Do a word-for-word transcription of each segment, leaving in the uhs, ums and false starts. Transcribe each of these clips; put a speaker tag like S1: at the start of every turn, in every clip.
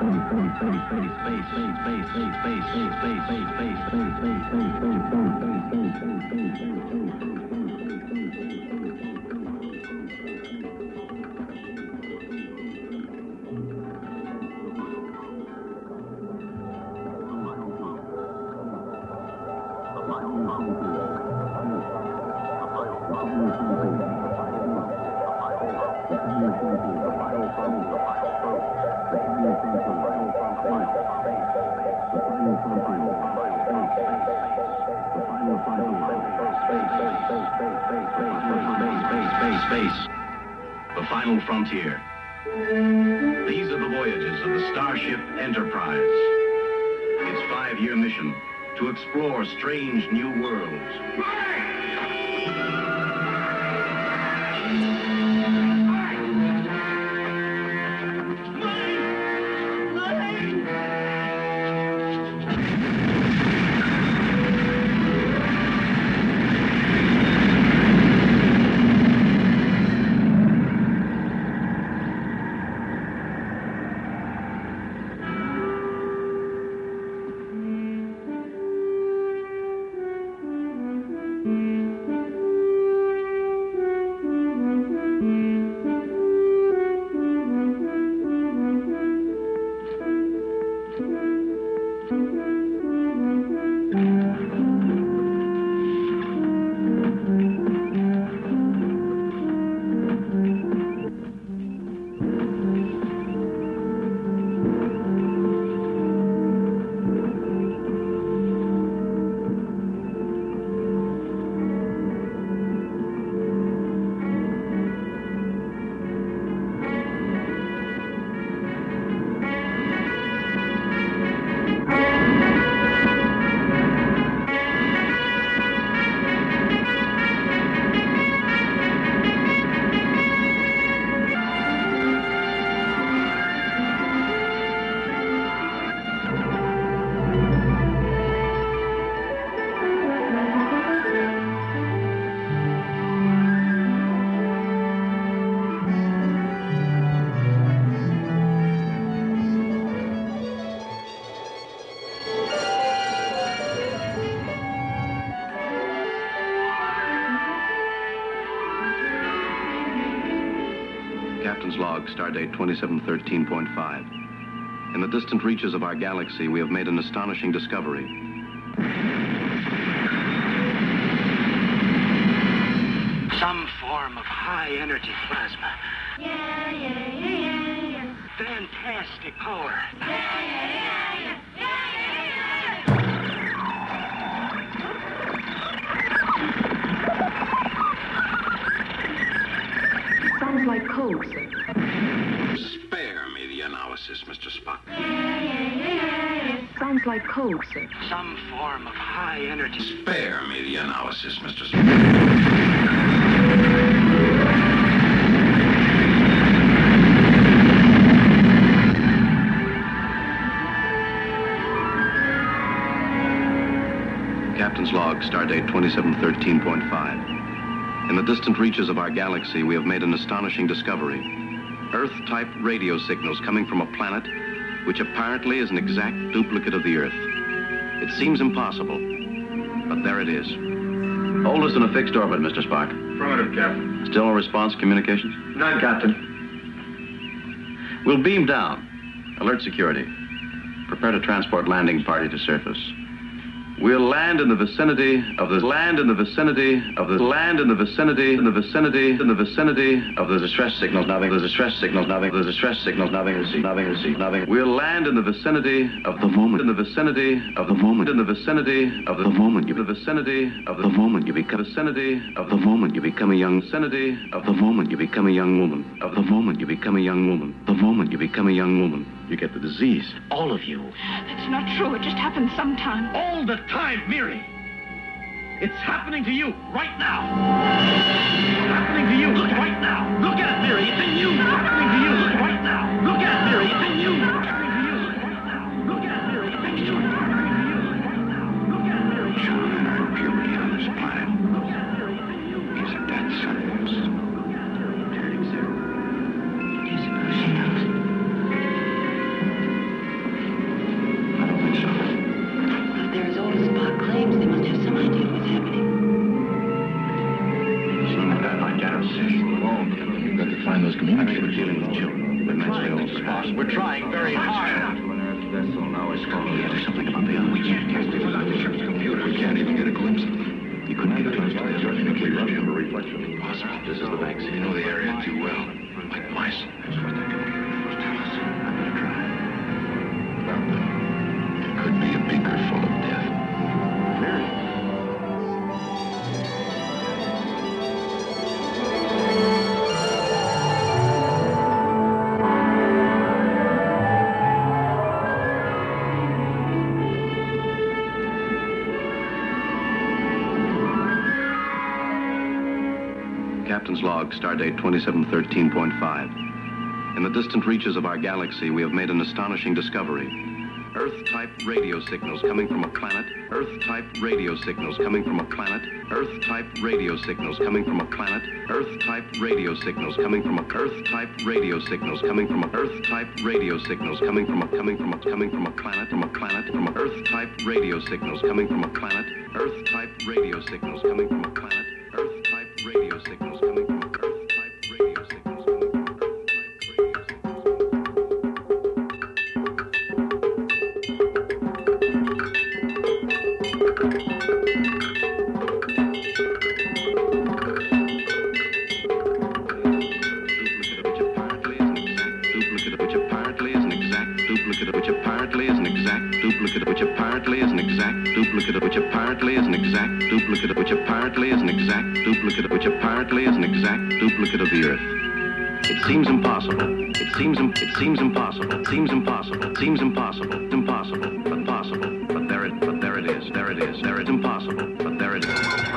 S1: The final frontier. These are the voyages of the Starship Enterprise. Its five-year mission to explore strange new worlds. Captain's log, stardate twenty-seven thirteen point five. In the distant reaches of our galaxy, we have made an astonishing discovery.
S2: Some form of high-energy plasma.
S3: Yeah, yeah, yeah, yeah, yeah.
S2: Fantastic power.
S3: Yeah, yeah, yeah, yeah, yeah, yeah.
S4: Sounds like coke, sir.
S1: Spare me the analysis, Mister Spock.
S3: Yeah, yeah, yeah, yeah.
S4: Sounds like coke, sir.
S2: Some form of high-energy.
S1: Spare me the analysis, Mister Spock. Captain's log, stardate twenty-seven thirteen point five. In the distant reaches of our galaxy, we have made an astonishing discovery. Earth-type radio signals coming from a planet which apparently is an exact duplicate of the Earth. It seems impossible, but there it is. Hold us in a fixed orbit, Mister Spock.
S5: Affirmative, Captain.
S1: Still no response, communications?
S5: None, Captain.
S1: We'll beam down. Alert security. Prepare to transport landing party to surface. We'll land in the vicinity of the land in the vicinity of the land in the vicinity in the vicinity in the vicinity of the distress signals. Nothing. The distress signals. Nothing. The distress signals. Nothing. Nothing. Nothing. Nothing. We'll land in the vicinity of the moment. In the vicinity of the moment. In the vicinity of the moment. You the vicinity of the moment. You become vicinity of the moment. You become a young vicinity of the moment. You become a young woman. Of the moment you become a young woman. The moment you become a young woman, you get the disease.
S2: All of you.
S4: That's not true. It just happened sometime.
S5: All the time, Miri. It's happening to you right now. It's happening to you Look right now. Look at it, Miri. It's in you. It's happening to you right now. Look at it, Miri. It's in you. It's happening to you right now. Look at it, Miri. It's in you. It's happening to you right now. Look at it, Miri.
S6: Children are in puberty on this planet. Is it that serious?
S3: It is emotional.
S6: communicate with dealing with children.
S5: We're trying, boss. We're trying very hard.
S6: Yeah, there's something about the other. We can't get to the ship's computer. We can't even get a glimpse of them. You couldn't get close to the electrically radio.
S1: reflection.
S6: Impossible. This is the vaccine. You know the area too well. Like mice. That's what the computers tell us. I'm gonna try. About them. It could be a beaker full of death.
S1: Mary. Captain's log, stardate twenty-seven thirteen point five. In the distant reaches of our galaxy, we have made an astonishing discovery. Earth-type radio signals coming from a planet. Earth-type radio signals coming from a planet. Earth-type radio signals coming from a planet. Earth-type radio signals coming from a Earth-type radio signals coming from a Earth-type radio signals coming from a coming from a coming from a planet from a planet from a Earth-type radio signals coming from a planet. Earth-type radio signals coming from a planet. Earth-type radio signals coming from Earth-type radio signals coming from Earth-type radio signals. Which apparently is an exact duplicate, which apparently is an exact duplicate, which apparently is an exact duplicate, which apparently is an exact duplicate, which apparently is an exact duplicate of the Earth. It seems impossible. It seems im- it seems impossible. It seems impossible. It seems impossible. Impossible, but possible. But there it but there it is. There it is. There it's impossible. But there it is.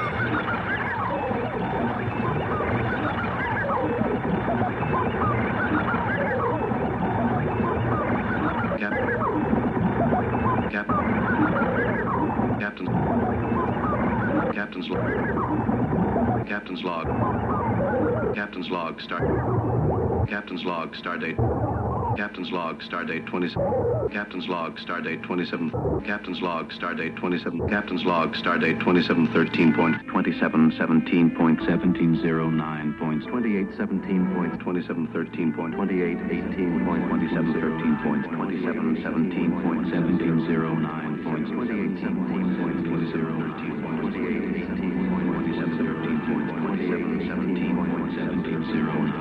S1: Captain. Captain's log. Captain's log. Captain's log. Start. Captain's log. Stardate. Captain's log. Stardate twenty. Captain's log. Stardate twenty-seven. Captain's log. Stardate twenty-seven. Captain's log. Stardate twenty-seven thirteen point twenty-seven seventeen point seventeen zero nine point twenty-eight seventeen point twenty-seven thirteen point twenty-eight eighteen point twenty-seven thirteen point twenty-seven seventeen point seventeen zero nine point twenty-eight seventeen point twenty zero thirteen point twenty-eight eighteen point twenty-seven thirteen point twenty-seven seventeen point seventeen zero nine.